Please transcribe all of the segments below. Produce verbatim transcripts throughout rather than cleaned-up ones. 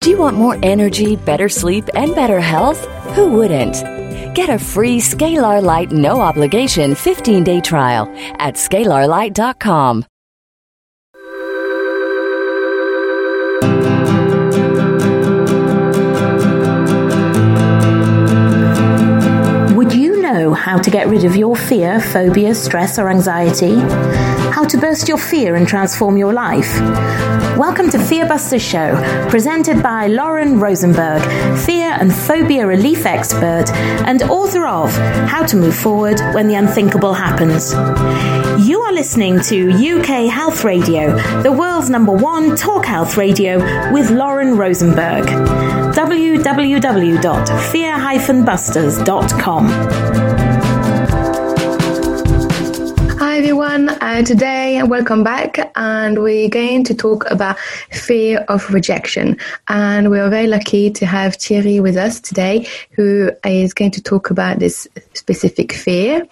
Do you want more energy, better sleep, and better health? Who wouldn't? Get a free Scalar Light no obligation fifteen-day trial at scalar light dot com. Would you know how to get rid of your fear, phobia, stress, or anxiety? How to burst your fear and transform your life? Welcome to Fear Busters Show, presented by Lauren Rosenberg, fear and phobia relief expert and author of How to Move Forward When the Unthinkable Happens. You are listening to U K Health Radio, the world's number one talk health radio with Lauren Rosenberg. w w w dot fear dash busters dot com. Hi everyone, uh, today welcome back, and we're going to talk about fear of rejection, and we are very lucky to have Thierry with us today, who is going to talk about this specific fear.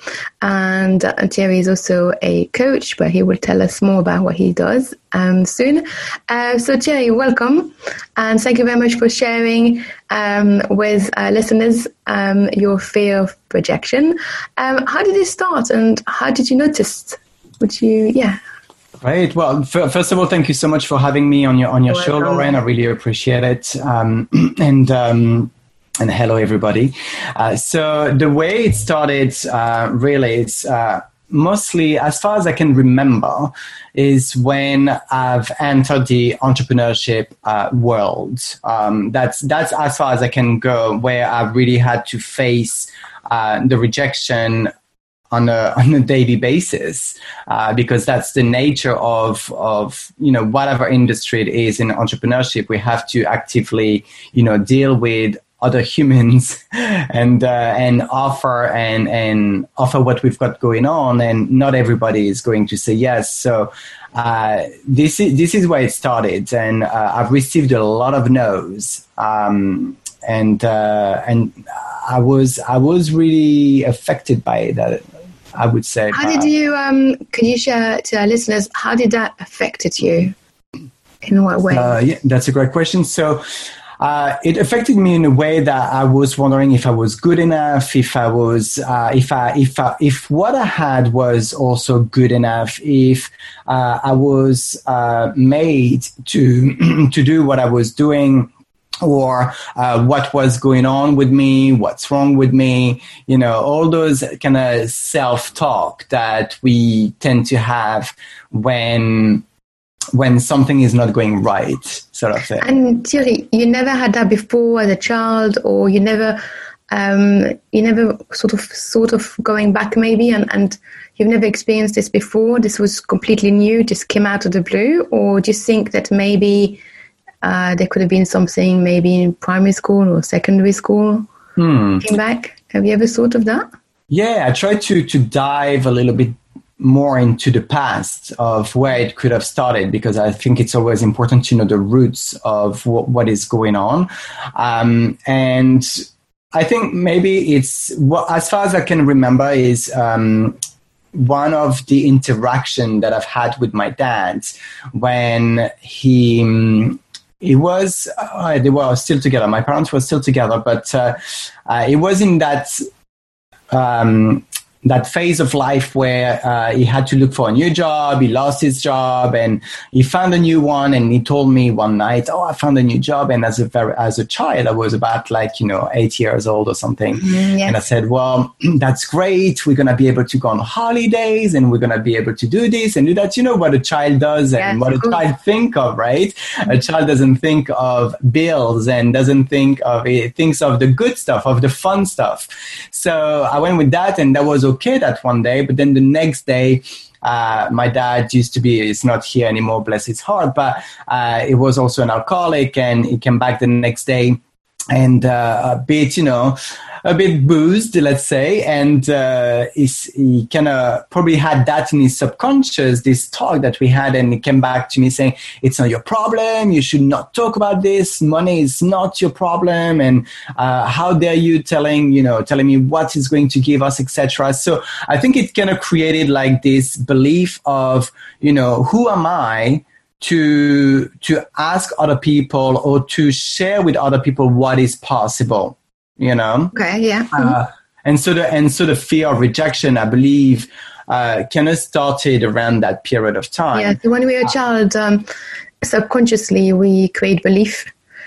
And uh, Thierry is also a coach, but he will tell us more about what he does um, soon. Uh, so Thierry, welcome, and thank you very much for sharing um, with our listeners um, your fear of rejection. Um, how did it start, and how did you notice? Would you, yeah. Right. Well, f- first of all, thank you so much for having me on your on your You're show, welcome. Lauren. I really appreciate it. Um, and um, and hello, everybody. Uh, so the way it started, uh, really, it's uh, mostly, as far as I can remember, is when I've entered the entrepreneurship uh, world. Um, that's that's as far as I can go, where I've really had to face uh, the rejection on a on a daily basis, uh, because that's the nature of of you know whatever industry it is in entrepreneurship. We have to actively you know deal with other humans and uh, and offer and and offer what we've got going on, and not everybody is going to say yes. So uh, this is this is where it started, and uh, I've received a lot of no's. Um, and uh, and I was I was really affected by that, I would say. How did you, um, could you share to our listeners, how did that affected you? In what way? Uh, yeah, that's a great question. So uh, it affected me in a way that I was wondering if I was good enough, if I was, uh, if I, if I, if what I had was also good enough, if uh, I was uh, made to to do what I was doing, or uh, what was going on with me, what's wrong with me, you know, all those kind of self-talk that we tend to have when when something is not going right, sort of thing. And Thierry, you never had that before as a child, or you never, um, you never sort of, sort of going back maybe, and, and you've never experienced this before? This was completely new, just came out of the blue? Or do you think that maybe Uh, there could have been something maybe in primary school or secondary school Hmm. came back? Have you ever thought of that? Yeah, I tried to to dive a little bit more into the past of where it could have started, because I think it's always important to know the roots of what, what is going on. Um, and I think maybe it's, well, as far as I can remember, is um, one of the interaction that I've had with my dad when he... Um, It was, uh, they were still together. My parents were still together, but uh, uh, it was in that um, that phase of life where uh, he had to look for a new job. He lost his job, and he found a new one. And he told me one night, "Oh, I found a new job." And as a very, as a child, I was about like you know eight years old or something. Mm, yes. And I said, "Well, that's great. We're gonna be able to go on holidays, and we're gonna be able to do this and do that." You know what a child does, and Yes, what a cool. child think of, right? A child doesn't think of bills and doesn't think of it, thinks of the good stuff, of the fun stuff. So I went with that, and that was okay that one day. But then the next day, uh, my dad used to be, he's not here anymore, bless his heart, but uh, he was also an alcoholic, and he came back the next day and uh, a bit, you know, a bit boozed, let's say, and uh, he's, he kind of probably had that in his subconscious, this talk that we had, and he came back to me saying, "It's not your problem, you should not talk about this, money is not your problem, and uh, how dare you telling, you know, telling me what is going to give us, et cetera" So I think it kind of created like this belief of, you know, who am I to to ask other people or to share with other people what is possible, you know? Okay, yeah. Mm-hmm. Uh, and so the and so the fear of rejection, I believe, uh, kind of started around that period of time. Yeah, so when we're a child, um, subconsciously we create belief,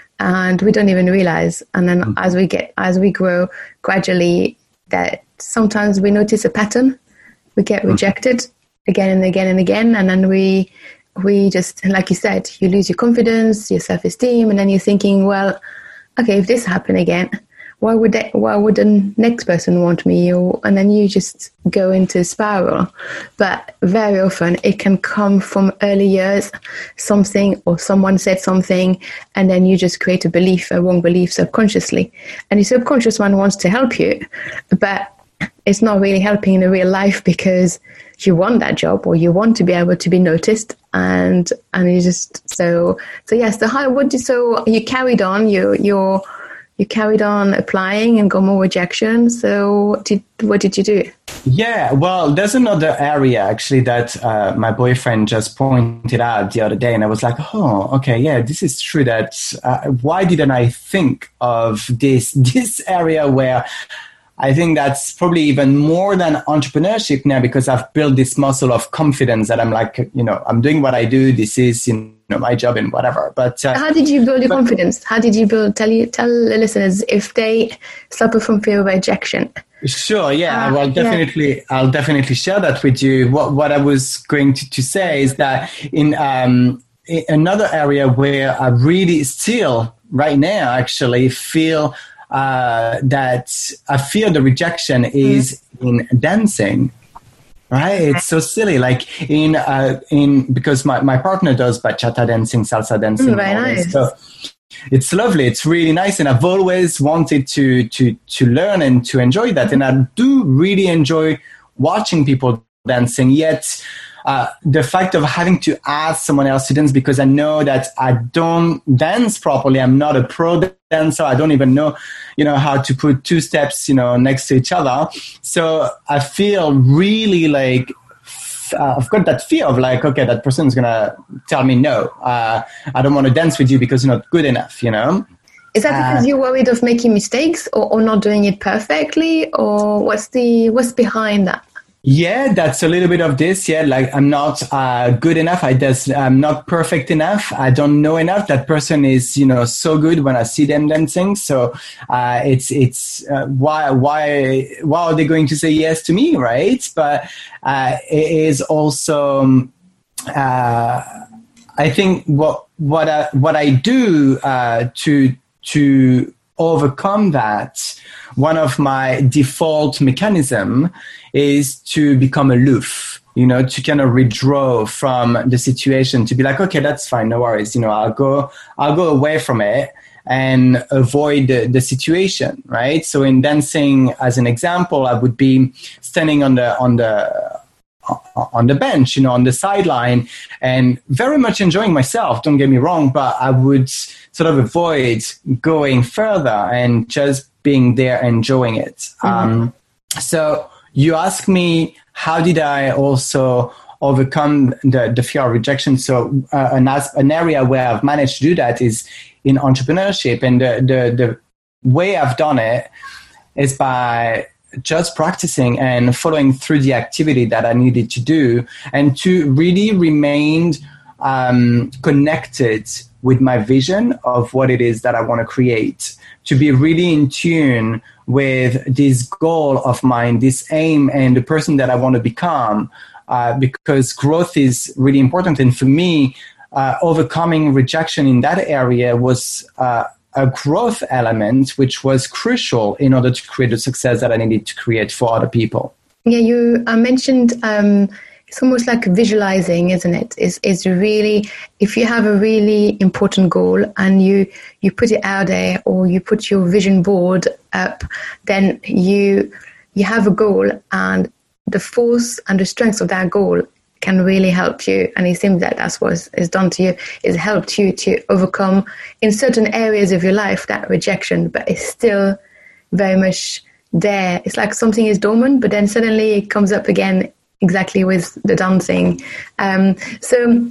and we don't even realize. And then mm-hmm. as we get as we grow, gradually, that sometimes we notice a pattern. We get rejected mm-hmm. again and again and again, and then we. We just, like you said, you lose your confidence, your self-esteem, and then you're thinking, well, okay, if this happened again, why would they, why would the next person want me? Or, and then you just go into a spiral. But very often it can come from early years, something or someone said something, and then you just create a belief, a wrong belief subconsciously. And your subconscious one wants to help you, but it's not really helping in the real life because you want that job or you want to be able to be noticed, and and you just so so yes. The how what did so you carried on you you you carried on applying and got more rejection. So what did what did you do? Yeah, well, there's another area actually that uh, my boyfriend just pointed out the other day, and I was like, oh, okay, yeah, this is true. That uh, why didn't I think of this this area where I think that's probably even more than entrepreneurship now, because I've built this muscle of confidence that I'm like, you know, I'm doing what I do. This is, you know, my job and whatever. But uh, how did you build your but, confidence? How did you build? Tell you, tell the listeners if they suffer from fear of rejection. Sure. Yeah. Uh, well, definitely, yeah. I'll definitely share that with you. What What I was going to, to say is that in, um, in another area where I really still right now actually feel. Uh, that I feel the rejection is mm. in dancing, right? It's so silly. Like in, uh, in because my, my partner does bachata dancing, salsa dancing. Mm, very nice. So it's lovely. It's really nice. And I've always wanted to, to, to learn and to enjoy that. And I do really enjoy watching people dancing, yet Uh, the fact of having to ask someone else to dance because I know that I don't dance properly. I'm not a pro dancer. I don't even know, you know, how to put two steps, you know, next to each other. So I feel really like uh, I've got that fear of like, okay, that person's going to tell me no. Uh, I don't want to dance with you because you're not good enough, you know? Is that because uh, you're worried of making mistakes or, or not doing it perfectly? Or what's the what's behind that? Yeah, that's a little bit of this. Yeah, like I'm not uh, good enough. I just I'm not perfect enough. I don't know enough. That person is, you know, so good when I see them dancing. So uh, it's it's uh, why why why are they going to say yes to me, right? But uh, it is also uh, I think what what I, what I do uh, to to overcome that. One of my default mechanism is to become aloof, you know, to kind of withdraw from the situation, to be like, okay, that's fine, no worries, you know, I'll go, I'll go away from it and avoid the, the situation, right? So in dancing, as an example, I would be standing on the on the on the bench, you know, on the sideline, and very much enjoying myself. Don't get me wrong, but I would sort of avoid going further and just being there, enjoying it. Mm-hmm. Um, so you ask me, how did I also overcome the, the fear of rejection? So uh, an, an area where I've managed to do that is in entrepreneurship. And the, the, the way I've done it is by just practicing and following through the activity that I needed to do, and to really remain um, connected with my vision of what it is that I want to create, to be really in tune with this goal of mine, this aim, and the person that I want to become, uh, because growth is really important. And for me, uh, overcoming rejection in that area was uh, a growth element, which was crucial in order to create the success that I needed to create for other people. Yeah, you uh, mentioned um, it's almost like visualizing, isn't it? Is is really, if you have a really important goal and you you put it out there, or you put your vision board up, then you you have a goal, and the force and the strength of that goal can really help you. And it seems that that's what is done to you, is helped you to overcome in certain areas of your life that rejection, but it's still very much there. It's like something is dormant, but then suddenly it comes up again, exactly with the dancing. Um, so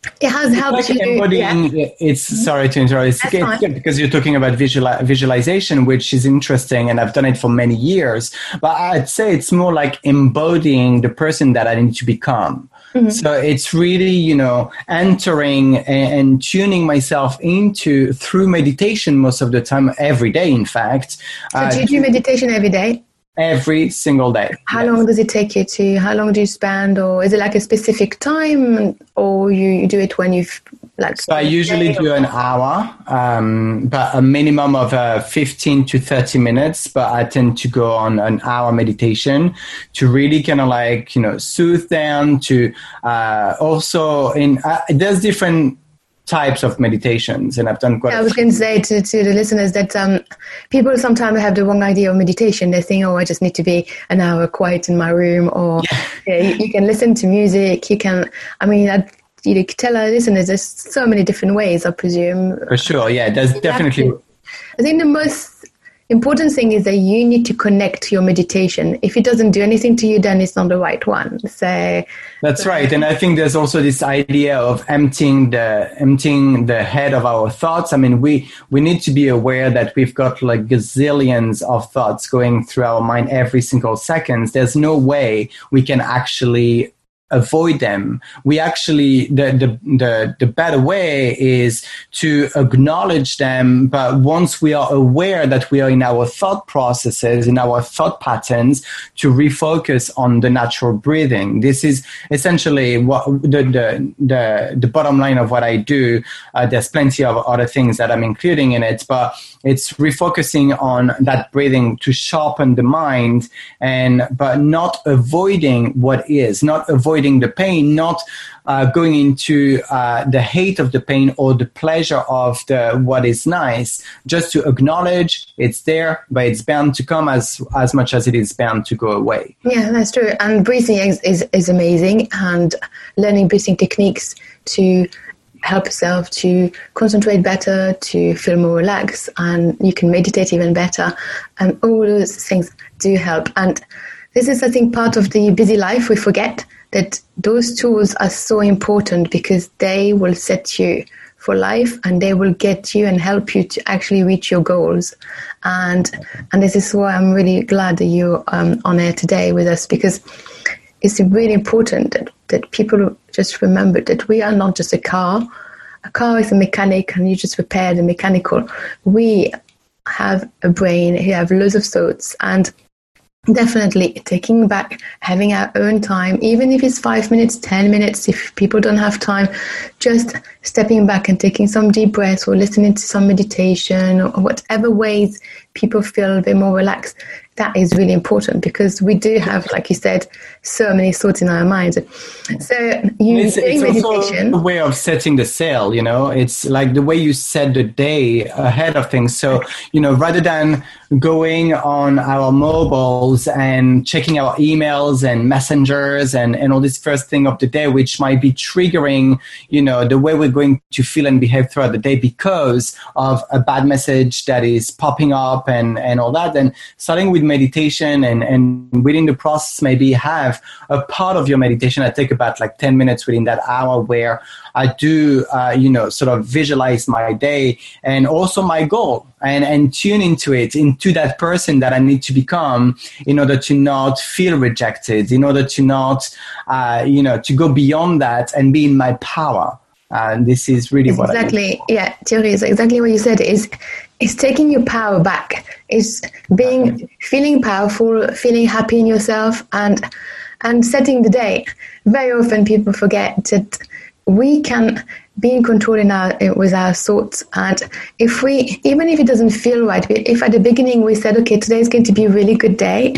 It has helped like you. Embodying, yeah. It's sorry to interrupt. It's, it's good because you're talking about visual, visualization, which is interesting, and I've done it for many years. But I'd say it's more like embodying the person that I need to become. Mm-hmm. So it's really, you know, entering and, and tuning myself into through meditation most of the time, every day, in fact. So uh, do you do meditation every day? Every single day. How yes. long does it take you to, how long do you spend, or is it like a specific time, or you, you do it when you've like... So I usually do an hour, um, but a minimum of uh, fifteen to thirty minutes, but I tend to go on an hour meditation to really kind of like, you know, soothe down to uh, also in, uh, there's different types of meditations, and I've done quite. Yeah, I was going to say to, to the listeners that um, people sometimes have the wrong idea of meditation. They think, oh, I just need to be an hour quiet in my room, or yeah. Yeah, you, you can listen to music. You can, I mean, I, you know, tell our listeners there's so many different ways, I presume. For sure, yeah, there's definitely. I think the most important thing is that you need to connect to your meditation. If it doesn't do anything to you, then it's not the right one. So that's right. And I think there's also this idea of emptying the emptying the head of our thoughts. I mean, we we need to be aware that we've got like gazillions of thoughts going through our mind every single second. There's no way we can actually avoid them. We actually, the, the, the, the better way is to acknowledge them. But once we are aware that we are in our thought processes, in our thought patterns, to refocus on the natural breathing. This is essentially what the, the, the, the bottom line of what I do. Uh, there's plenty of other things that I'm including in it, but it's refocusing on that breathing to sharpen the mind, and, but not avoiding what is, not avoiding the pain, not uh, going into uh, the hate of the pain or the pleasure of the what is nice. Just to acknowledge it's there, but it's bound to come as as much as it is bound to go away. Yeah, that's true. And breathing is, is, is amazing, and learning breathing techniques to help yourself to concentrate better, to feel more relaxed, and you can meditate even better. And all those things do help. And this is, I think, part of the busy life. We forget that those tools are so important, because they will set you for life, and they will get you and help you to actually reach your goals. And and this is why I'm really glad that you're um, on air today with us, because it's really important that, that people just remember that we are not just a car. A car is a mechanic, and you just repair the mechanical. We have a brain, we have loads of thoughts, and definitely taking back, having our own time, even if it's five minutes, ten minutes, if people don't have time, just stepping back and taking some deep breaths, or listening to some meditation, or whatever ways people feel a bit more relaxed. That is really important, because we do have, like you said, so many thoughts in our minds. So you it's, doing it's meditation. Also a way of setting the sail, you know, it's like the way you set the day ahead of things. So, you know, rather than going on our mobiles and checking our emails and messengers and, and all this first thing of the day, which might be triggering, you know, the way we're going to feel and behave throughout the day because of a bad message that is popping up and, and all that, then starting with meditation and, and within the process, maybe have a part of your meditation. I take about like ten minutes within that hour where I do, uh, you know, sort of visualize my day and also my goal, and, and tune into it, into that person that I need to become in order to not feel rejected, in order to not, uh, you know, to go beyond that and be in my power. And uh, this is really it's what exactly, I do. Yeah, Thierry, is exactly what you said. Is is taking your power back. Is being, okay. feeling powerful, feeling happy in yourself, and and setting the day. Very often people forget that we can be in control in our, with our thoughts. And if we, even if it doesn't feel right, if at the beginning we said, okay, today is going to be a really good day,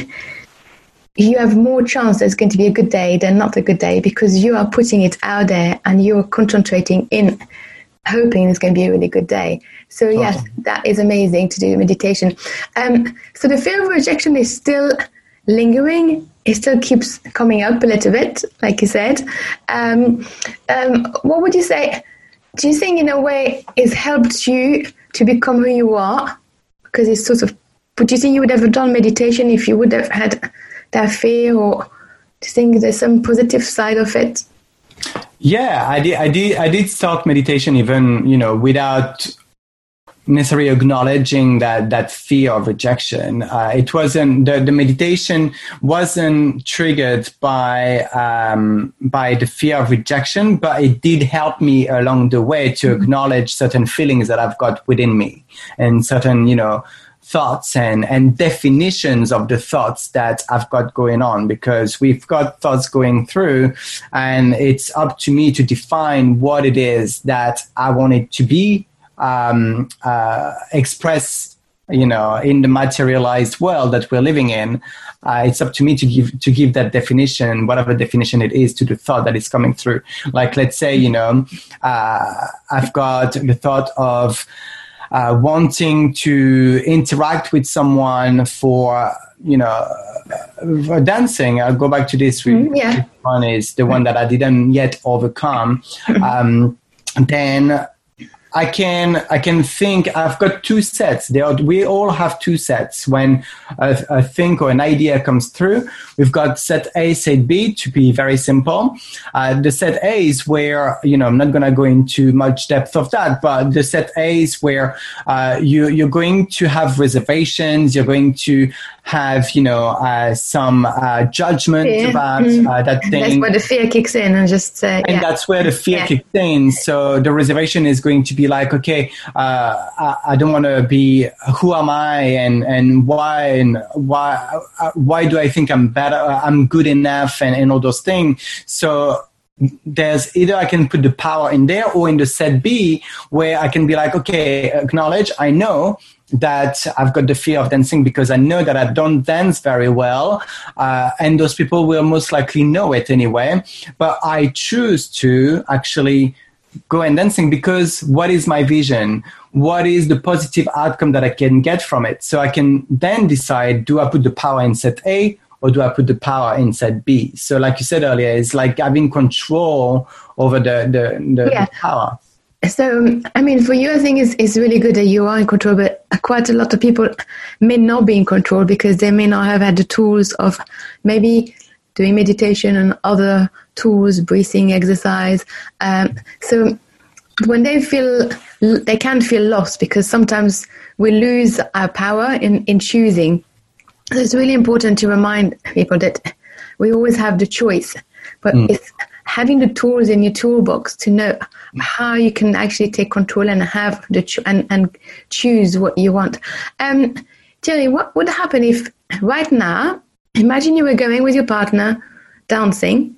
you have more chance that it's going to be a good day than not a good day, because you are putting it out there and you're concentrating in hoping it's going to be a really good day. So yes, oh. that is amazing to do meditation. Um, so the fear of rejection is still lingering. It still keeps coming up a little bit, like you said. Um, um, what would you say? Do you think in a way it's helped you to become who you are? Because it's sort of, would you think you would have done meditation if you would have had that fear, or do you think there's some positive side of it? Yeah, I did. I did. I did start meditation, even you know, without necessarily acknowledging that that fear of rejection. Uh, it wasn't the, the meditation wasn't triggered by um, by the fear of rejection, but it did help me along the way to mm-hmm. acknowledge certain feelings that I've got within me and certain you know thoughts and and definitions of the thoughts that I've got going on, because we've got thoughts going through, and it's up to me to define what it is that I want it to be. Um, uh, express, you know, in the materialized world that we're living in. Uh, it's up to me to give to give that definition, whatever definition it is, to the thought that is coming through. Like, let's say, you know, uh, I've got the thought of uh, wanting to interact with someone for, you know, for dancing. I'll go back to this. Mm, yeah. One is the one that I didn't yet overcome. Um, then. I can I can think I've got two sets. They are, we all have two sets. When a, a think or an idea comes through, we've got set A, set B, to be very simple. Uh, the set A is where, you know, I'm not going to go into much depth of that, but the set A is where uh, you, you're going to have reservations. You're going to have, you know, uh, some uh, judgment yeah. about mm. uh, that thing. That's where the fear kicks in, and just uh, and yeah. that's where the fear yeah. kicks in. So the reservation is going to be like, okay, uh, I, I don't want to be. Who am I, and and why and why uh, why do I think I'm better? I'm good enough, and, and all those things. So there's either I can put the power in there, or in the set B, where I can be like, okay, acknowledge, I know that I've got the fear of dancing because I know that I don't dance very well, uh, and those people will most likely know it anyway. But I choose to actually go and dancing because what is my vision? What is the positive outcome that I can get from it? So I can then decide, do I put the power in set A or do I put the power in set B? So like you said earlier, it's like having control over the, the, the, yeah. the power. So, I mean, for you, I think it's, it's really good that you are in control, but quite a lot of people may not be in control because they may not have had the tools of maybe doing meditation and other tools, breathing exercise. Um, so when they feel, they can feel lost because sometimes we lose our power in, in choosing. So it's really important to remind people that we always have the choice, but mm. it's having the tools in your toolbox to know how you can actually take control and have the cho- and, and choose what you want. Um, Thierry, what would happen if right now, imagine you were going with your partner dancing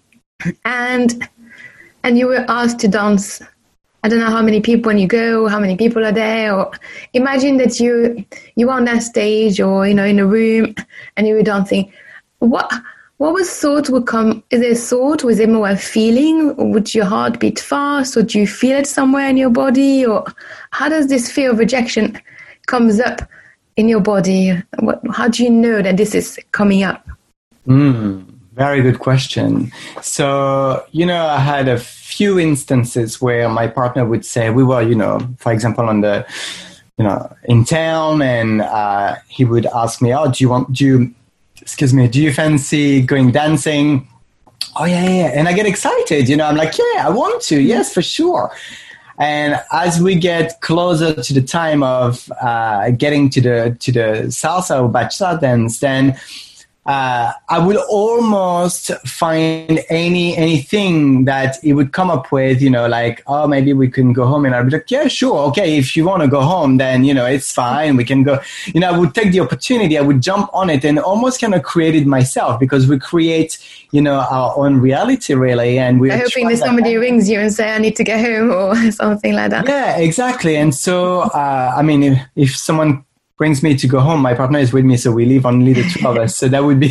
and and you were asked to dance, I don't know how many people when you go, how many people are there, or imagine that you you are on that stage or, you know, in a room and you were dancing. What What was thought would come? Is there thought? Was it more a feeling? Or would your heart beat fast? Or do you feel it somewhere in your body? Or how does this fear of rejection comes up in your body? What, how do you know that this is coming up? Mm, very good question. So, you know, I had a few instances where my partner would say, we were, you know, for example, on the, you know, in town, and uh, he would ask me, oh, do you want, do you, excuse me, do you fancy going dancing? Oh, yeah, yeah. And I get excited, you know, I'm like, yeah, I want to. Yes, for sure. And as we get closer to the time of uh, getting to the to the salsa or bachata dance, then uh, I would almost find any anything that he would come up with, you know, like, oh, maybe we can go home. And I'd be like, yeah, sure. Okay, if you want to go home, then, you know, it's fine. We can go. You know, I would take the opportunity. I would jump on it and almost kind of create it myself, because we create, you know, our own reality, really. And we're I'm hoping that somebody that. rings you and say, I need to get home or something like that. Yeah, exactly. And so, uh, I mean, if, if someone brings me to go home, my partner is with me, so we leave only the two of us. So that would be.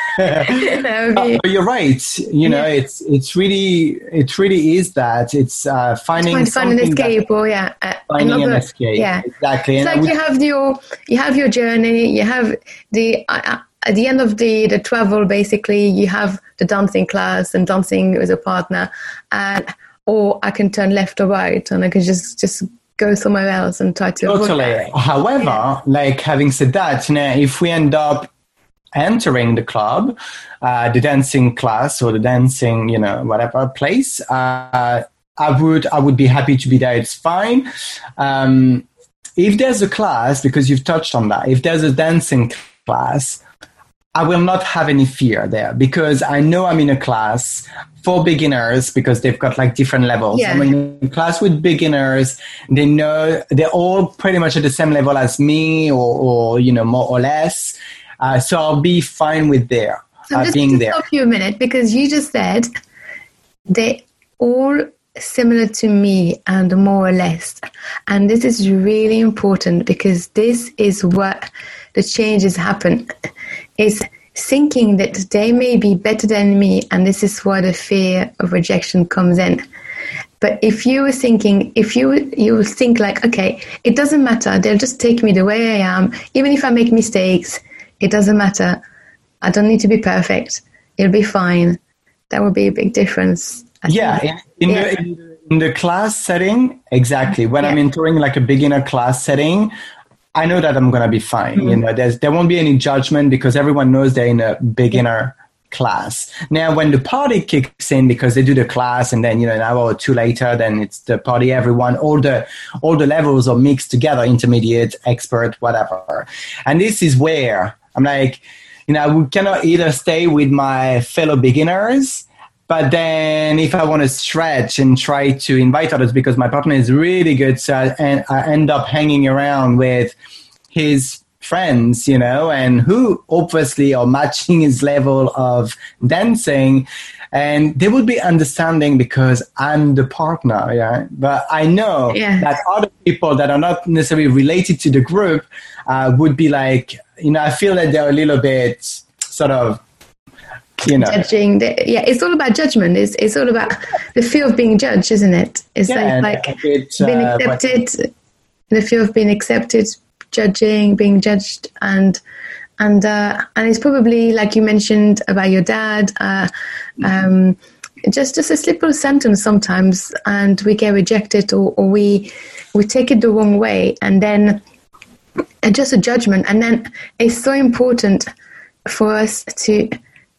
that would be... Uh, you're right. You know, yeah. it's it's really it really is that it's uh, finding trying to find an escape, that, or yeah, uh, finding another, an escape. Yeah, exactly. It's and like would... you have your you have your journey. You have the uh, at the end of the the travel. Basically, you have the dancing class and dancing with a partner, and or I can turn left or right, and I can just just. go somewhere else and try to totally. However, yeah. like having said that, you know, if we end up entering the club, uh, the dancing class or the dancing, you know, whatever place, uh, I would I would be happy to be there. It's fine. Um, if there's a class, because you've touched on that, if there's a dancing class, I will not have any fear there because I know I'm in a class for beginners because they've got like different levels. Yeah. I'm in a class with beginners. They know they're all pretty much at the same level as me or, or you know, more or less. Uh, so I'll be fine with there, So uh, just being to there. stop you a minute, because you just said they all similar to me and more or less. And this is really important because this is what the changes happen. Is thinking that they may be better than me, and this is where the fear of rejection comes in. But if you were thinking, if you you think like, okay, it doesn't matter, they'll just take me the way I am, even if I make mistakes, it doesn't matter. I don't need to be perfect. It'll be fine. That would be a big difference. I Yeah, think. in, in, Yeah. The, in, the, in the class setting, exactly. When Yeah. I'm entering like a beginner class setting, I know that I'm going to be fine. Mm-hmm. You know, there's, there won't be any judgment because everyone knows they're in a beginner class. Now, when the party kicks in, because they do the class and then, you know, an hour or two later, then it's the party, everyone, all the, all the levels are mixed together, intermediate, expert, whatever. And this is where I'm like, you know, we cannot either stay with my fellow beginners, but then if I want to stretch and try to invite others because my partner is really good, so I, and I end up hanging around with his friends, you know, and who obviously are matching his level of dancing. And they would be understanding because I'm the partner, yeah. But I know Yeah. that other people that are not necessarily related to the group uh, would be like, you know, I feel that they're a little bit sort of, you know. Judging, the, yeah, it's all about judgment. It's it's all about the fear of being judged, isn't it? It's Yeah, like, and like it, being uh, but- accepted, the fear of being accepted, judging, being judged, and and uh, and it's probably like you mentioned about your dad. Uh, um, just just a simple sentence sometimes, and we get rejected, or, or we we take it the wrong way, and then and just a judgment, and then it's so important for us to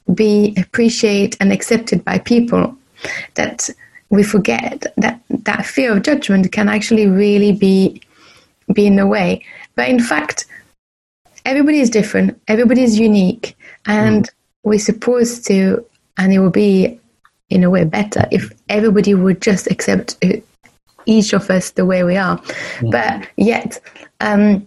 be appreciated and accepted by people that we forget that that fear of judgment can actually really be be in the way. But in fact, everybody is different, everybody is unique, and mm. we're supposed to, and it will be in a way better if everybody would just accept each of us the way we are. Mm. But yet um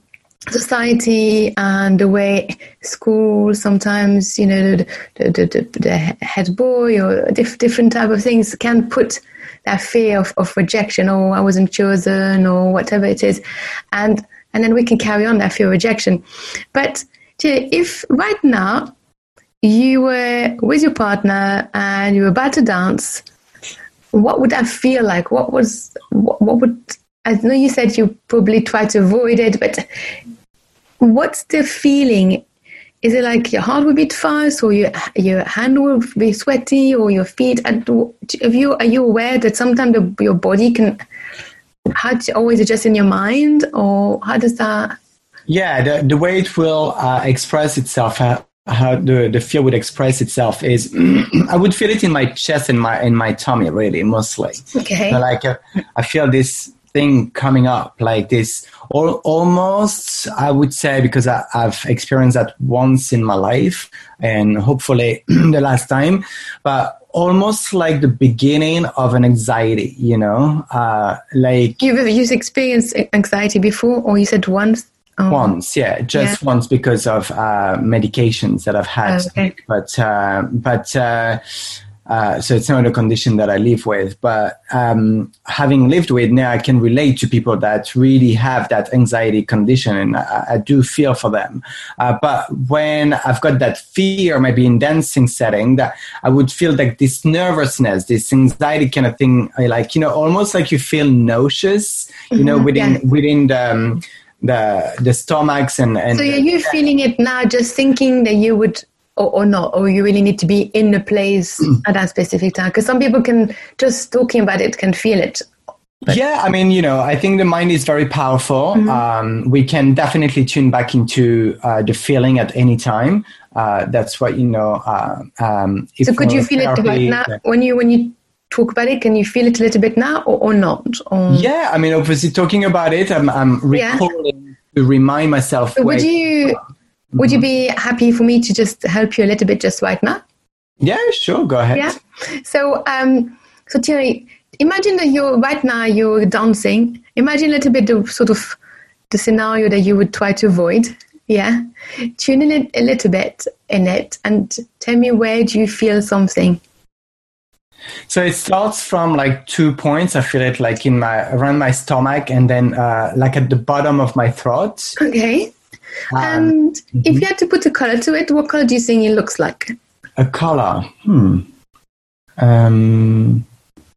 society and the way school sometimes, you know, the, the, the, the head boy or diff, different type of things can put that fear of, of rejection, or I wasn't chosen, or whatever it is. And and then we can carry on that fear of rejection. But if right now you were with your partner and you were about to dance, what would that feel like? What was, what, what would, I know you said you probably try to avoid it, but what's the feeling? Is it like your heart will beat fast, or your your hand will be sweaty, or your feet? Are you are you aware that sometimes the, your body can how to always adjust in your mind, or how does that? Yeah, the the way it will uh, express itself, how, how the the fear would express itself is, I would feel it in my chest and my in my tummy, really, mostly. Okay. So like uh, I feel this thing coming up, like this, or almost, I would say, because I, I've experienced that once in my life, and hopefully the last time, but almost like the beginning of an anxiety, you know, uh, like you've you've experienced anxiety before, or you said once. Oh. Once, yeah, just yeah. once because of uh, medications that I've had, oh, okay. but uh, but. Uh, Uh, so it's not a condition that I live with, but um, having lived with, now I can relate to people that really have that anxiety condition, and I, I do feel for them. Uh, but when I've got that fear, maybe in dancing setting, that I would feel like this nervousness, this anxiety kind of thing, like, you know, almost like you feel nauseous, you mm-hmm, know, within yeah. within the um, the the stomachs and, and so are you the, feeling it now, just thinking that you would. Or, or not, or you really need to be in a place at that specific time? Because some people can, just talking about it, can feel it. But yeah, I mean, you know, I think the mind is very powerful. Mm-hmm. Um, we can definitely tune back into uh, the feeling at any time. Uh, that's what, you know. Uh, um, if So could you for feel it therapy- right now when you when you talk about it? Can you feel it a little bit now or, or not? Or... Yeah, I mean, obviously, talking about it, I'm, I'm Yeah. recalling to remind myself. So would wait, you would you be happy for me to just help you a little bit just right now? Yeah, sure, go ahead. Yeah. So um, so Thierry, imagine that you're right now you're dancing. Imagine a little bit the sort of the scenario that you would try to avoid. Yeah. Tune in it a little bit in it and tell me, where do you feel something? So it starts from like two points. I feel it like in my around my stomach and then uh, like at the bottom of my throat. Okay. Um, And if you had to put a color to it, what color do you think it looks like? A color. Hmm. Um.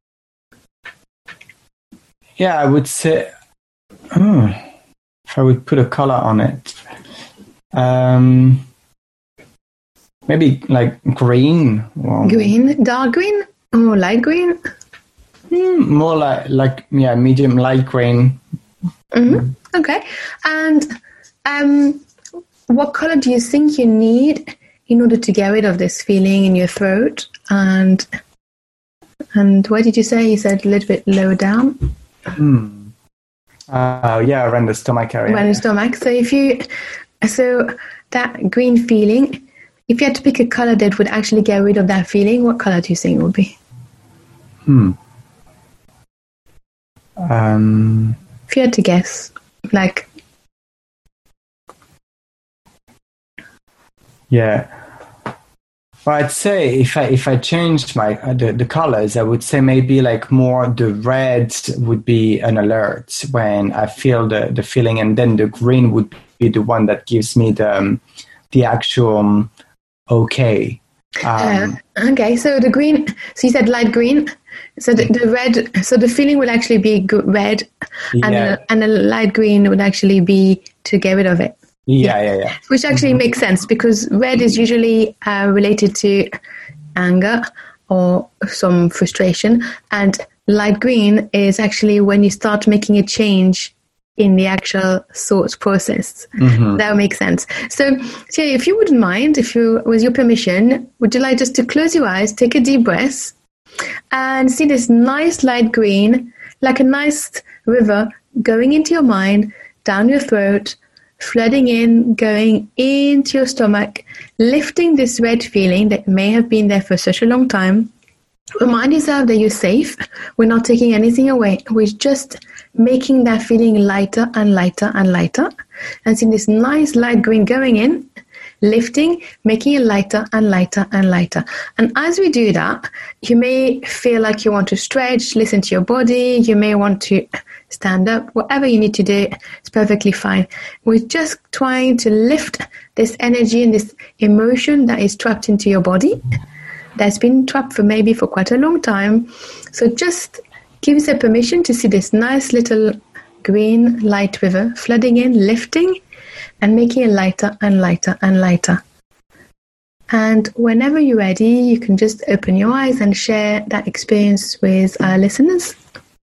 Yeah, I would say. Hmm, if I would put a color on it, um, maybe like green. Well, Green, dark green, or light green? hmm, more like like yeah, medium light green. Mm-hmm. Okay. And um, what color do you think you need in order to get rid of this feeling in your throat? And and what did you say? You said a little bit lower down. Hmm. Uh, yeah, around the stomach area. Around the stomach. So if you, so that green feeling, if you had to pick a color that would actually get rid of that feeling, what color do you think it would be? Hmm. Um. If you had to guess, like, Yeah. Well, I'd say if I if I changed my uh, the, the colors, I would say maybe like more the red would be an alert when I feel the, the feeling, and then the green would be the one that gives me the um, the actual um, okay. Um, uh, okay. So the green. So you said light green. So the, the red. So the feeling would actually be g- red, and Yeah. the, and the light green would actually be to get rid of it. yeah, yeah, yeah. Which actually makes sense because red is usually uh, related to anger or some frustration, and light green is actually when you start making a change in the actual thought process. Mm-hmm. That would make sense. So, Thierry, if you wouldn't mind, if you, with your permission, would you like just to close your eyes, take a deep breath, and see this nice light green, like a nice river going into your mind, down your throat, flooding in, going into your stomach, lifting this red feeling that may have been there for such a long time. Remind yourself that you're safe. We're not taking anything away. We're just making that feeling lighter and lighter and lighter. And see this nice light green going in, lifting, making it lighter and lighter and lighter. And as we do that, you may feel like you want to stretch, listen to your body. You may want to stand up. Whatever you need to do, it's perfectly fine. We're just trying to lift this energy and this emotion that is trapped into your body, that's been trapped for maybe for quite a long time. So just give yourself permission to see this nice little green light river flooding in, lifting, and making it lighter and lighter and lighter. And whenever you're ready, you can just open your eyes and share that experience with our listeners.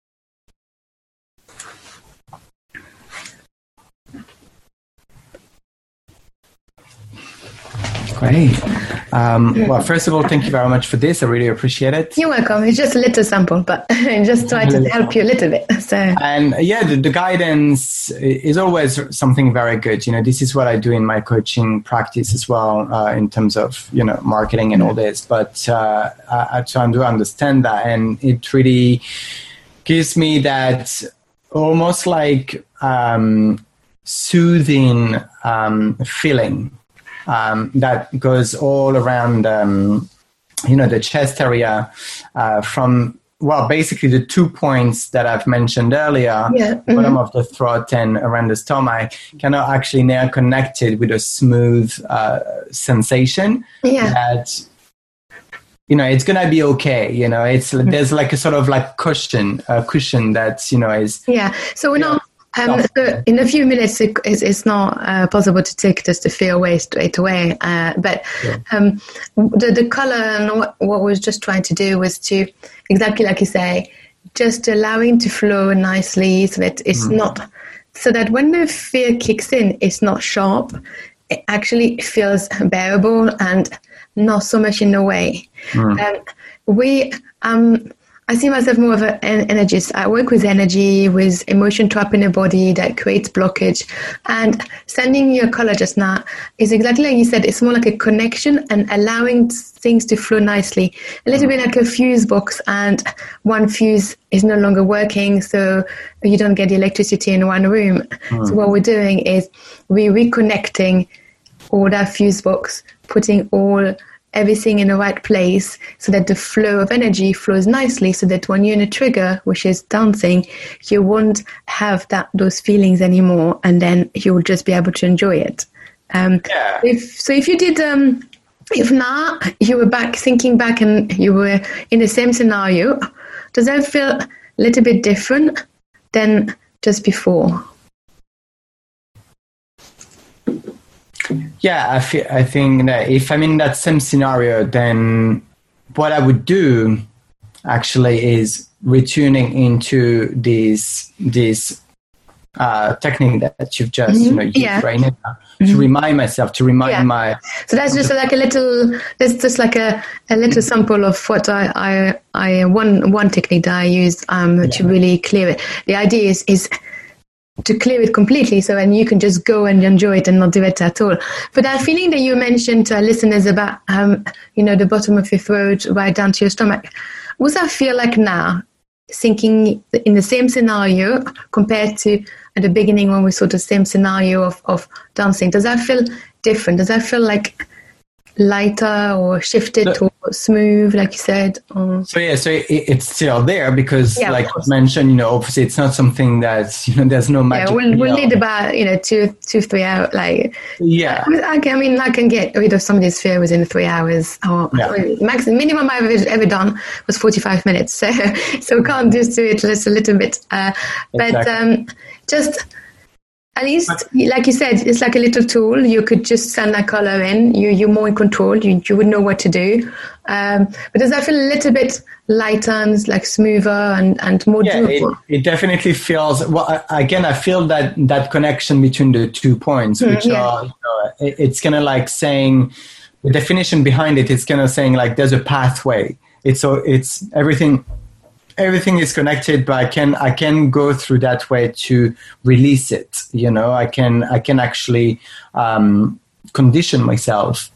Great. Um, well, first of all, thank you very much for this. I really appreciate it. You're welcome. It's just a little sample, but just try to help you a little bit. So, and yeah, the, the guidance is always something very good. You know, this is what I do in my coaching practice as well, uh, in terms of, you know, marketing and all this. But uh, I, I try to understand that, and it really gives me that almost like um, soothing um, feeling. Um, that goes all around, um, you know, the chest area, uh, from, well, basically the two points that I've mentioned earlier, yeah. mm-hmm. bottom of the throat and around the stomach, kind of actually now connected with a smooth uh, sensation yeah. that, you know, it's going to be okay. You know, it's mm-hmm. there's like a sort of like cushion, a cushion that, you know, is. Yeah. So we're not. Um, so in a few minutes, it, it's, it's not uh, possible to take just the fear away straight away. Uh, but yeah. um, the, the color and what, what we're just trying to do was to, exactly like you say, just allowing to flow nicely so that it's mm. not, so that when the fear kicks in, it's not sharp. It actually feels bearable and not so much in the way. Mm. Um, we, um, I see myself more of an energist. I work with energy, with emotion trap in the body that creates blockage. And sending you a color just now is exactly like you said. It's more like a connection and allowing things to flow nicely. A little bit like a fuse box, and one fuse is no longer working, so you don't get the electricity in one room. Mm. So what we're doing is we're reconnecting all that fuse box, putting all everything in the right place so that the flow of energy flows nicely, so that when you're in a trigger, which is dancing, you won't have that those feelings anymore, and then you'll just be able to enjoy it. Um, yeah. If so, if you did, um, if now you were back thinking back and you were in the same scenario, does that feel a little bit different than just before? Yeah, I, feel, I think that if I'm in that same scenario, then what I would do actually is retuning into this this uh, technique that you've just mm-hmm. you know used yeah. right now mm-hmm. to remind myself, to remind yeah. my. So that's just like a little. That's just like a, a little sample of what I I, I one one technique that I use um, yeah. to really clear it. The idea is is. to clear it completely, so and you can just go and enjoy it and not do it at all. But that feeling that you mentioned to our listeners about, um, you know, the bottom of your throat right down to your stomach, what's that feel like now, thinking in the same scenario compared to at the beginning when we saw the same scenario of, of dancing? Does that feel different? Does that feel like lighter or shifted so, or smooth, like you said? Or... So yeah, so it, it's still there because, yeah, like you mentioned, you know, obviously it's not something that's, you know, there's no magic. Yeah, we'll, we'll need about, you know, two, two, three hours. Like, yeah, I, can, I mean, I can get rid of some of this fear within three hours. Or yeah. maximum minimum I've ever, ever done was forty-five minutes. So, so we can't just do it just a little bit. Uh, but exactly. um, just. At least, like you said, it's like a little tool. You could just send that color in. You, you're more in control. You, you would know what to do. Um, but does that feel a little bit lighter and like smoother and, and more yeah, doable? It, it definitely feels, well, again, I feel that, that connection between the two points, which mm, yeah. are, you know, it, it's kind of like saying, the definition behind it is kind of saying like there's a pathway. It's so it's everything... Everything is connected, but I can I can go through that way to release it. You know, I can I can actually um, condition myself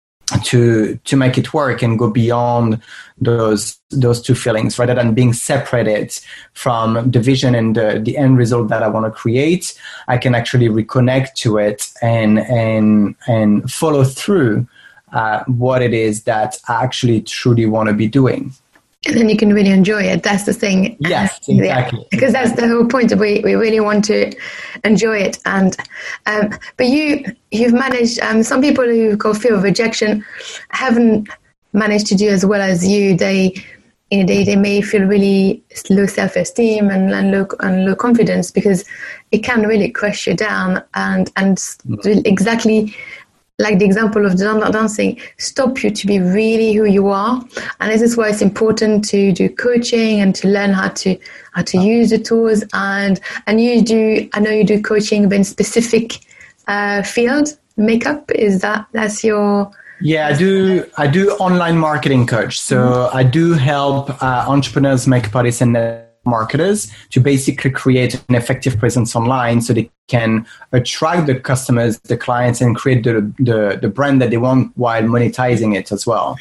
to to make it work and go beyond those those two feelings, rather than being separated from the vision and the, the end result that I want to create. I can actually reconnect to it and and and follow through uh, what it is that I actually truly want to be doing. And then you can really enjoy it. That's the thing. Yes, exactly. Yeah, because that's the whole point. We we really want to enjoy it. And um, but you you've managed. Um, some people who got fear of rejection haven't managed to do as well as you. They you know they, they may feel really low self-esteem and, and low and low confidence, because it can really crush you down and and mm. exactly. Like the example of the dancing, stop you to be really who you are. And this is why it's important to do coaching and to learn how to how to use the tools. And and you do, I know you do coaching in specific uh, field. Makeup, is that that's your? Yeah, I do. I do online marketing coach. So mm-hmm. I do help uh, entrepreneurs, makeup artists, and marketers to basically create an effective presence online, so they can attract the customers, the clients, and create the the, the brand that they want while monetizing it as well.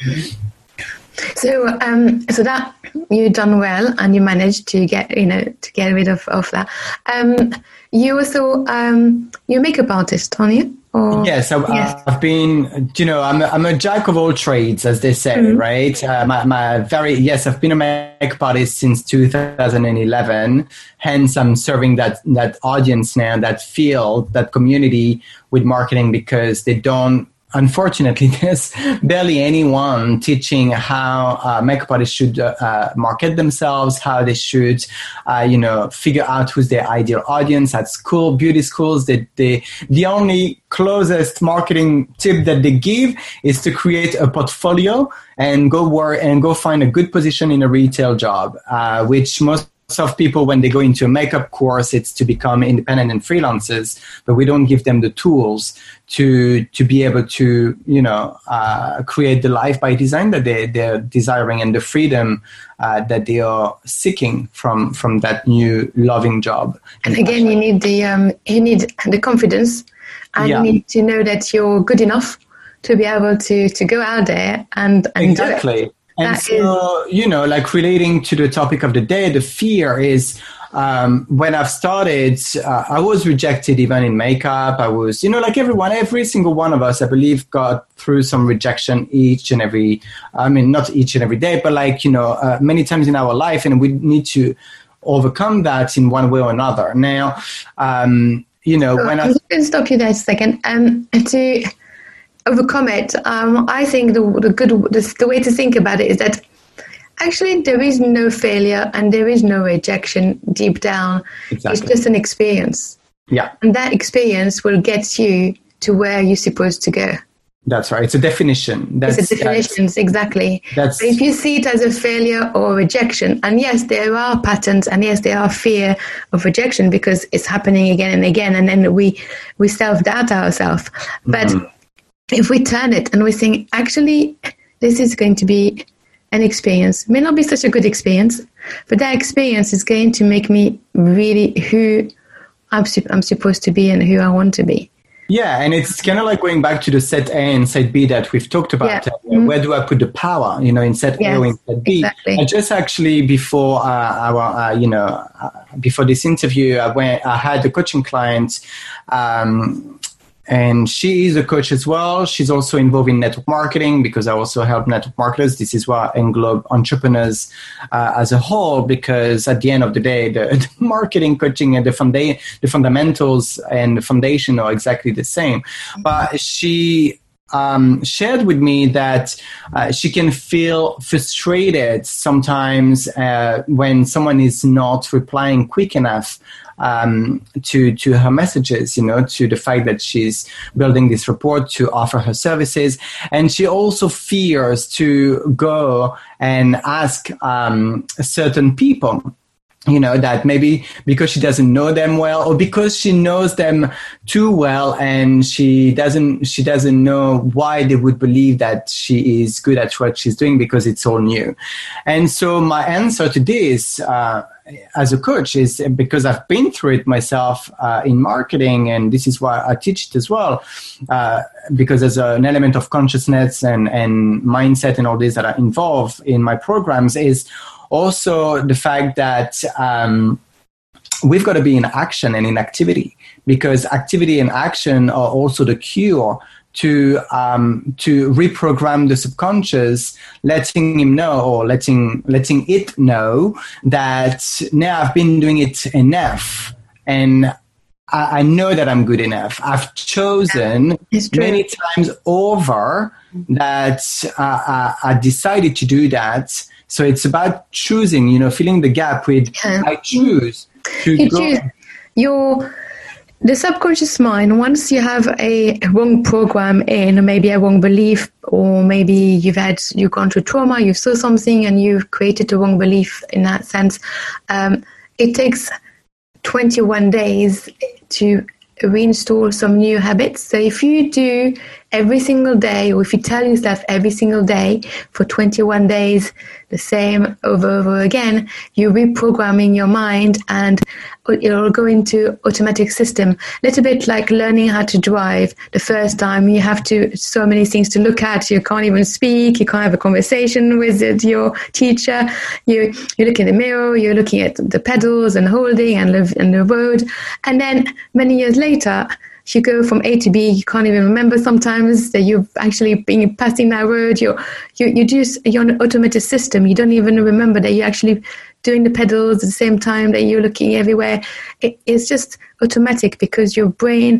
So, um, so that you've done well, and you managed to get you know to get rid of of that. Um, you also um, you're a makeup artist, aren't you? Or, yes, I, yes, I've been, you know, I'm a, I'm a jack of all trades, as they say, mm-hmm. right? Uh, my, my very, yes, I've been a makeup artist since two thousand eleven. Hence, I'm serving that, that audience now, that field, that community with marketing, because they don't unfortunately, there's barely anyone teaching how uh, makeup artists should uh, market themselves, how they should, uh, you know, figure out who's their ideal audience at school, beauty schools. They, they, the only closest marketing tip that they give is to create a portfolio and go work and go find a good position in a retail job, uh, which most of people, when they go into a makeup course, it's to become independent and freelancers, but we don't give them the tools to to be able to, you know, uh, create the life by design that they, they're desiring and the freedom uh, that they are seeking from from that new loving job. And again, you need the um, you need the confidence, and yeah. you need to know that you're good enough to be able to to go out there and, and exactly. do it. And that so, is- you know, like relating to the topic of the day, the fear is um, when I've started, uh, I was rejected even in makeup. I was, you know, like everyone, every single one of us, I believe, got through some rejection each and every, I mean, not each and every day, but like, you know, uh, many times in our life. And we need to overcome that in one way or another. Now, um, you know, so when I... I'm going to stop you there a second. Um, to... overcome it. Um, I think the the good the, the way to think about it is that actually there is no failure and there is no rejection deep down. Exactly. It's just an experience. Yeah. And that experience will get you to where you're supposed to go. That's right. It's a definition. That's, it's a definition, that's, exactly. That's, but if you see it as a failure or a rejection, and yes, there are patterns, and yes, there are fear of rejection because it's happening again and again, and then we, we self-doubt ourselves. But mm-hmm. if we turn it and we think, actually, this is going to be an experience, it may not be such a good experience, but that experience is going to make me really who I'm, su- I'm supposed to be and who I want to be. Yeah, and it's kind of like going back to the set A and set B that we've talked about. Yeah. Uh, mm-hmm. Where do I put the power, you know, in set yes, A or in set B? Exactly. I just actually, before uh, our, uh, you know, uh, before this interview, I, went, I had a coaching client, um, and she is a coach as well. She's also involved in network marketing because I also help network marketers. This is why I englobe entrepreneurs uh, as a whole, because at the end of the day, the, the marketing, coaching, and the, funda- the fundamentals and the foundation are exactly the same. But she um, shared with me that uh, she can feel frustrated sometimes uh, when someone is not replying quick enough Um, to to her messages, you know, to the fact that she's building this rapport to offer her services. And she also fears to go and ask um, certain people, you know, that maybe because she doesn't know them well or because she knows them too well and she doesn't she doesn't know why they would believe that she is good at what she's doing because it's all new. And so my answer to this uh, as a coach is, because I've been through it myself uh, in marketing, and this is why I teach it as well, uh, because there's an element of consciousness and, and mindset and all this that are involved in my programs, is also the fact that um, we've got to be in action and in activity, because activity and action are also the cure to um, to reprogram the subconscious, letting him know or letting letting it know that now I've been doing it enough and I, I know that I'm good enough. I've chosen many times over that uh, I, I decided to do that. So it's about choosing, you know, filling the gap with yeah. I choose to you go. Choose. Your The subconscious mind, once you have a wrong program in, or maybe a wrong belief, or maybe you've had, you've gone through trauma, you saw something and you've created a wrong belief in that sense, um, it takes twenty-one days to reinstall some new habits. So if you do every single day, or if you tell yourself every single day for twenty-one days, the same over and over again, you're reprogramming your mind and it'll go into automatic system. A little bit like learning how to drive. The first time you have to, so many things to look at. You can't even speak. You can't have a conversation with your teacher. You, you look in the mirror, you're looking at the pedals and holding and, live in the road. And then many years later, you go from A to B, you can't even remember sometimes that you've actually been passing that road. You're, you, you just, you're on an automated system. You don't even remember that you're actually doing the pedals at the same time that you're looking everywhere. It, it's just automatic because your brain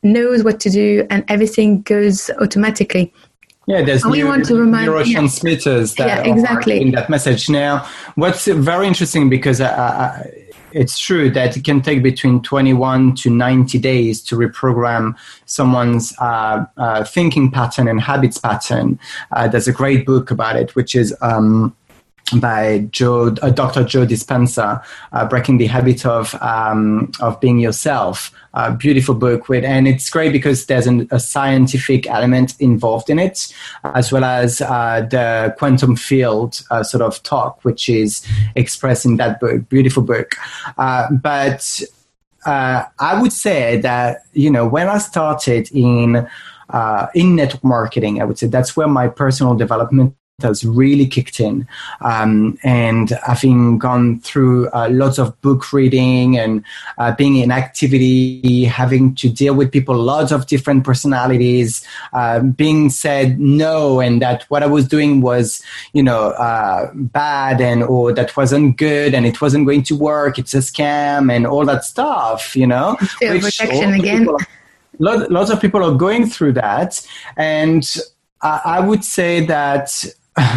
knows what to do and everything goes automatically. Yeah, there's we new, want to remind, neurotransmitters yeah. that yeah, exactly. are in that message. Now, what's very interesting, because I, I, it's true that it can take between twenty-one to ninety days to reprogram someone's uh, uh, thinking pattern and habits pattern. Uh, there's a great book about it, which is um, by Joe, uh, Doctor Joe Dispenza, uh, Breaking the Habit of um, of Being Yourself. A beautiful book, with, and it's great because there's an, a scientific element involved in it, as well as uh, the quantum field uh, sort of talk, which is expressed in that book. Beautiful book. Uh, but uh, I would say that, you know, when I started in uh, in network marketing, I would say that's where my personal development has really kicked in. Um, and having gone through uh, lots of book reading and uh, being in activity, having to deal with people, lots of different personalities, uh, being said no, and that what I was doing was, you know, uh, bad, and or that wasn't good and it wasn't going to work, it's a scam and all that stuff, you know. Fear of rejection again. Are, lots, lots of people are going through that. And I, I would say that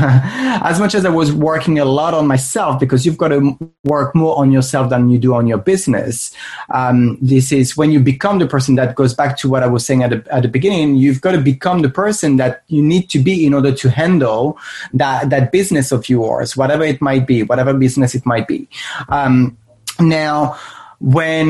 as much as I was working a lot on myself, because you've got to work more on yourself than you do on your business. Um, this is when you become the person, that goes back to what I was saying at the, at the beginning. You've got to become the person that you need to be in order to handle that, that business of yours, whatever it might be, whatever business it might be. Um, now, when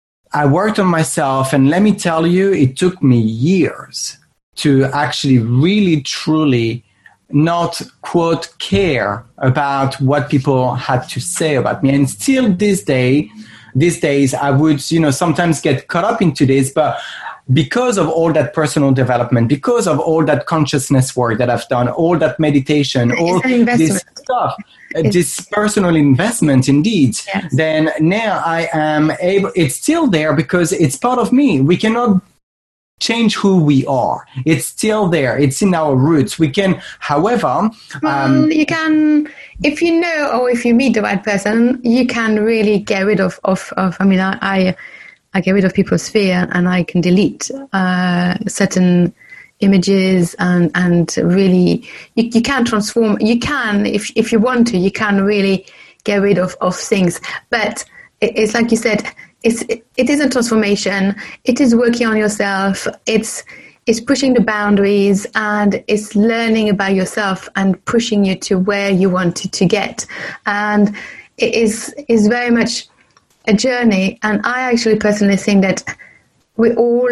I worked on myself, and let me tell you, it took me years to actually really, truly not, quote, care about what people had to say about me. And still this day, these days, I would, you know, sometimes get caught up into this, but because of all that personal development, because of all that consciousness work that I've done, all that meditation, all this stuff, it's, this personal investment indeed, yes. Then now I am able, it's still there because it's part of me. We cannot change who we are. It's still there. It's in our roots. We can, however... Well, um, you can, if you know or if you meet the right person, you can really get rid of, of, of I mean, I, I, I get rid of people's fear, and I can delete uh, certain images and, and really, you, you can transform, you can, if, if you want to, you can really get rid of, of things. But it, it's like you said, It's, it, it is a transformation. It is working on yourself. It's it's pushing the boundaries, and it's learning about yourself and pushing you to where you want to, to get. And it is is very much a journey. And I actually personally think that we all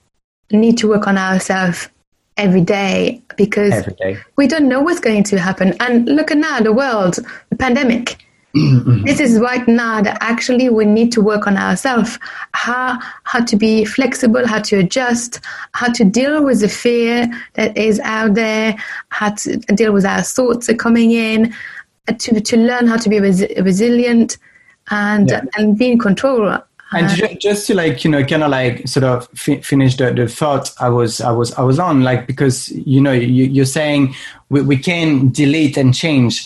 need to work on ourselves every day, because every day. We don't know what's going to happen. And look at now, the world, the pandemic. Mm-hmm. This is right now that actually we need to work on ourselves, how how to be flexible, how to adjust, how to deal with the fear that is out there, how to deal with our thoughts that are coming in, to to learn how to be res- resilient and yeah. and be in control. And ju- just to like, you know, kind of like sort of fi- finish the, the thought I was I was I was on, like, because you know you, you're saying we, we can delete and change.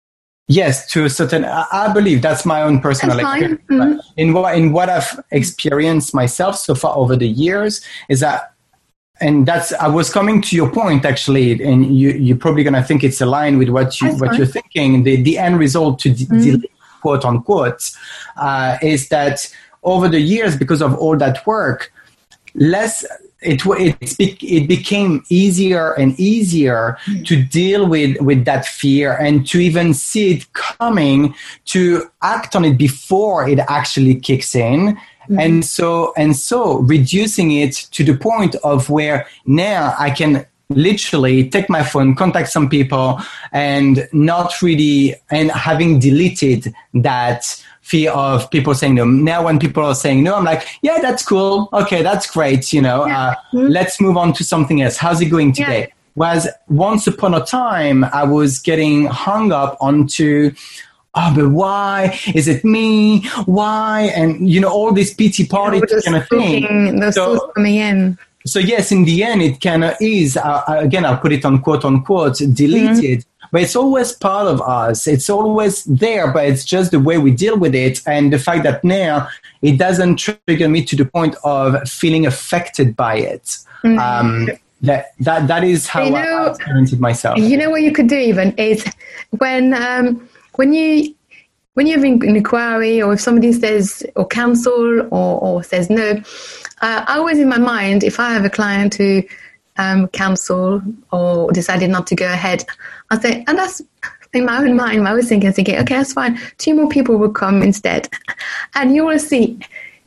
Yes, to a certain, I believe that's my own personal experience. Mm-hmm. In what in what I've experienced myself so far over the years is that, and that's, I was coming to your point actually, and you you're probably gonna think it's aligned with what you that's what fine. You're thinking. The the end result to de- mm-hmm. delete, quote unquote, uh, is that over the years, because of all that work, less. It it it became easier and easier to deal with, with that fear, and to even see it coming, to act on it before it actually kicks in. Mm-hmm. And so and so reducing it to the point of where now I can literally take my phone, contact some people, and not really, and having deleted that fear of people saying no. Now when people are saying no, I'm like, yeah, that's cool. Okay, that's great. You know, yeah. uh, mm-hmm. let's move on to something else. How's it going today? Yeah. Whereas once upon a time, I was getting hung up onto, oh, but why? Is it me? Why? And, you know, all this pity party yeah, kind of thing. Those so, thoughts coming in. so yes, in the end, it kind of is, uh, again, I'll put it on quote unquote, deleted, mm-hmm. but it's always part of us. It's always there, but it's just the way we deal with it. And the fact that now it doesn't trigger me to the point of feeling affected by it. Mm-hmm. Um, that, that, that is how you know, I experienced it myself. You know what you could do even is when, um, when you, when you have an inquiry, or if somebody says or cancel or, or says no, uh, I always in my mind, if I have a client who um, cancel or decided not to go ahead, I say, and that's in my own mind, I was thinking, thinking, okay, that's fine. Two more people will come instead, and you will see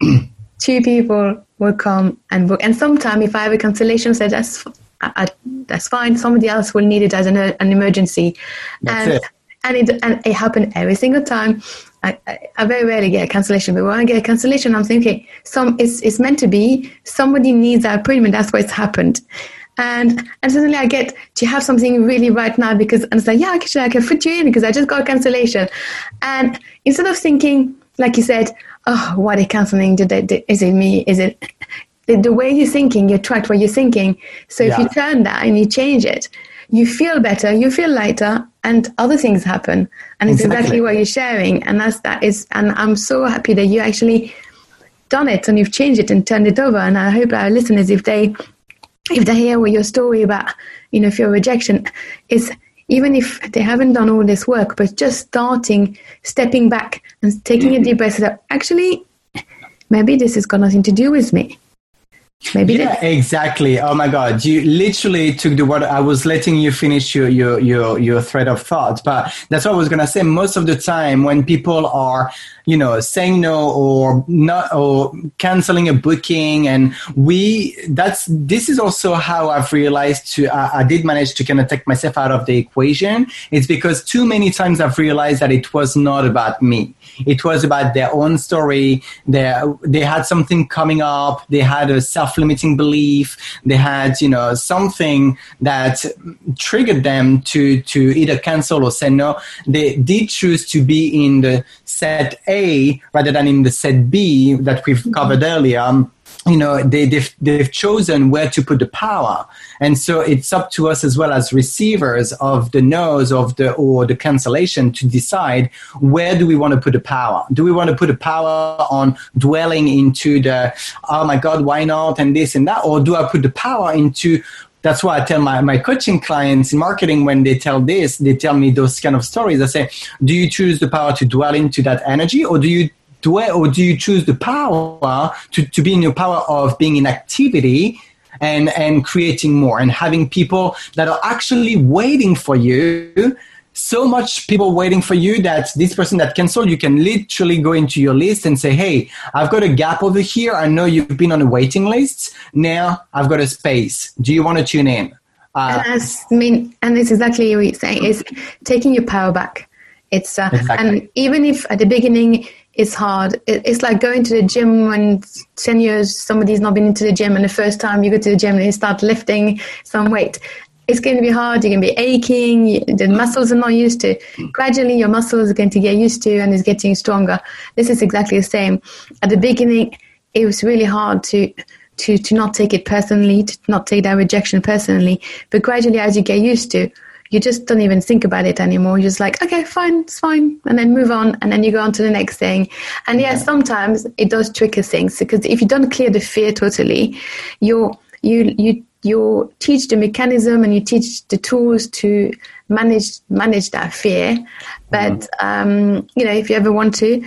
two people will come and book. And sometime if I have a cancellation, say that's I, I, that's fine. Somebody else will need it as an an emergency, that's and. It. And it, and it happened every single time. I, I, I very rarely get a cancellation, but when I get a cancellation, I'm thinking, some it's, it's meant to be. Somebody needs that appointment. That's why it's happened. And and suddenly I get, do you have something really right now? Because and it's like, yeah, actually, I can fit you in because I just got a cancellation. And instead of thinking, like you said, oh, why are they cancelling? Did they, did, is it me? Is it the, the way you're thinking? You attract what you're thinking. So if yeah. you turn that and you change it, you feel better, you feel lighter, and other things happen. And it's exactly, exactly what you're sharing. And that's that is, and I'm so happy that you actually done it and you've changed it and turned it over. And I hope our listeners, if they, if they hear what your story about, you know, fear of rejection is, even if they haven't done all this work, but just starting, stepping back and taking mm-hmm. a deep breath, that actually, maybe this has got nothing to do with me. Maybe yeah, this. Exactly. Oh my God, you literally took the word. I was letting you finish your your your your thread of thought, but that's what I was gonna say. Most of the time, when people are, you know, saying no or not or canceling a booking, and we that's this is also how I've realized to uh, I did manage to kind of take myself out of the equation. It's because too many times I've realized that it was not about me. It was about their own story. They they had something coming up. They had a self-limiting belief. They had, you know, something that triggered them to to either cancel or say no. They did choose to be in the set A rather than in the set B that we've mm-hmm. covered earlier. You know, they, they've, they've chosen where to put the power. And so it's up to us as well as receivers of the no's of the, or the cancellation to decide where do we want to put the power? Do we want to put the power on dwelling into the, oh my God, why not? And this and that, or do I put the power into, that's why I tell my, my coaching clients in marketing, when they tell this, they tell me those kind of stories. I say, do you choose the power to dwell into that energy, or do you dwell, or do you choose the power to, to be in your power of being in activity and, and creating more and having people that are actually waiting for you? So much people waiting for you that this person that canceled, you can literally go into your list and say, hey, I've got a gap over here. I know you've been on a waiting list. Now I've got a space. Do you want to tune in? Uh, and as, I mean, and it's exactly what you're saying, is taking your power back. It's uh, exactly. And even if at the beginning it's hard, it, it's like going to the gym when ten years somebody's not been into the gym, and the first time you go to the gym and you start lifting some weight. It's going to be hard. You're going to be aching. The muscles are not used to. Gradually, your muscles are going to get used to, and it's getting stronger. This is exactly the same. At the beginning, it was really hard to to to not take it personally, to not take that rejection personally. But gradually, as you get used to, you just don't even think about it anymore. You're just like, okay, fine, it's fine, and then move on, and then you go on to the next thing. And yeah, sometimes it does trigger things, because if you don't clear the fear totally, you're you you. You teach the mechanism and you teach the tools to manage manage that fear. But mm-hmm. um, you know, if you ever want to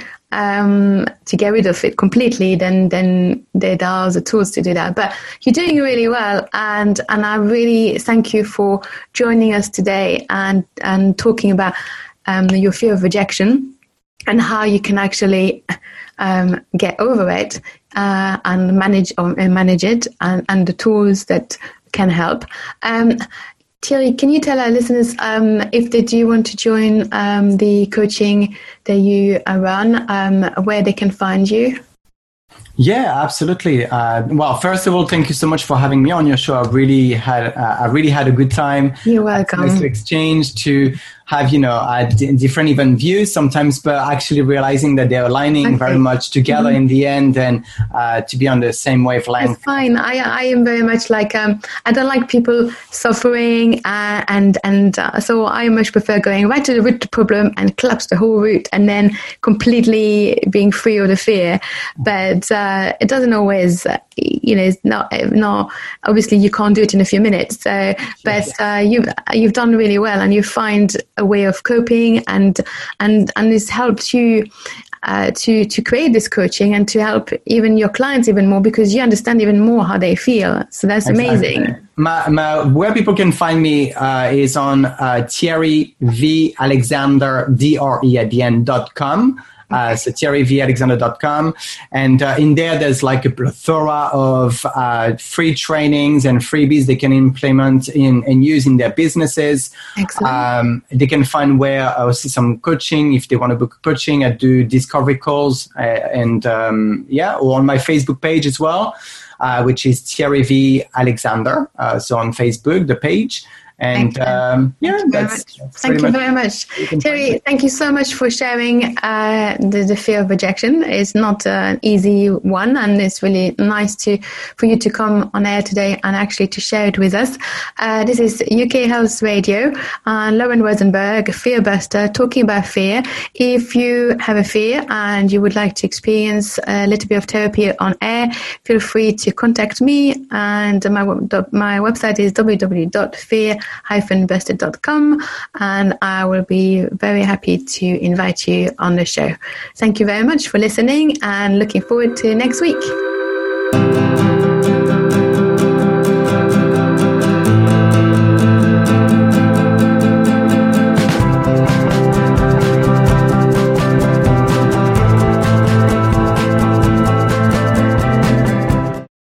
um, to get rid of it completely, then then there are the tools to do that. But you're doing really well, and and I really thank you for joining us today and and talking about um, your fear of rejection and how you can actually um, get over it. Uh, and manage or uh, manage it, and, and the tools that can help. Um, Thierry, can you tell our listeners um, if they do want to join um, the coaching that you run, um, where they can find you? Yeah, absolutely. Uh, well, first of all, thank you so much for having me on your show. I really had, uh, I really had a good time. You're welcome. Nice to exchange, to have, you know, uh, d- different even views sometimes, but actually realizing that they're aligning okay. very much together mm-hmm. in the end, and uh, to be on the same wavelength. That's fine. I I am very much like, um, I don't like people suffering, uh, and, and uh, so I much prefer going right to the root of the problem and collapse the whole root, and then completely being free of the fear. But uh, it doesn't always, uh, you know, it's not, not, obviously you can't do it in a few minutes. So, but uh, you've, you've done really well, and you find a way of coping, and, and, and this helps you Uh, to to create this coaching and to help even your clients even more, because you understand even more how they feel. So that's exactly. amazing. My, my, where people can find me uh, is on uh, Thierry V Alexander, D R E at the end, dot com. Uh, so thierry v alexander dot com, and uh, in there there's like a plethora of uh, free trainings and freebies they can implement in and use in their businesses. Excellent. Um, they can find where I see some coaching if they want to book coaching. I do discovery calls, uh, and um, yeah, or on my Facebook page as well, uh, which is Thierry V Alexander. Uh, so on Facebook, the page. And um, yeah, thank you that's, very much. that's Thank you much very much. Thierry, thank you so much for sharing uh, the, the fear of rejection. It's not an easy one, and it's really nice to for you to come on air today and actually to share it with us. Uh, this is U K Health Radio, and Lauren Rosenberg, Fear Buster, talking about fear. If you have a fear and you would like to experience a little bit of therapy on air, feel free to contact me, and my, my website is w w w dot fear dash buster dot com, and I will be very happy to invite you on the show. Thank you very much for listening, and looking forward to next week.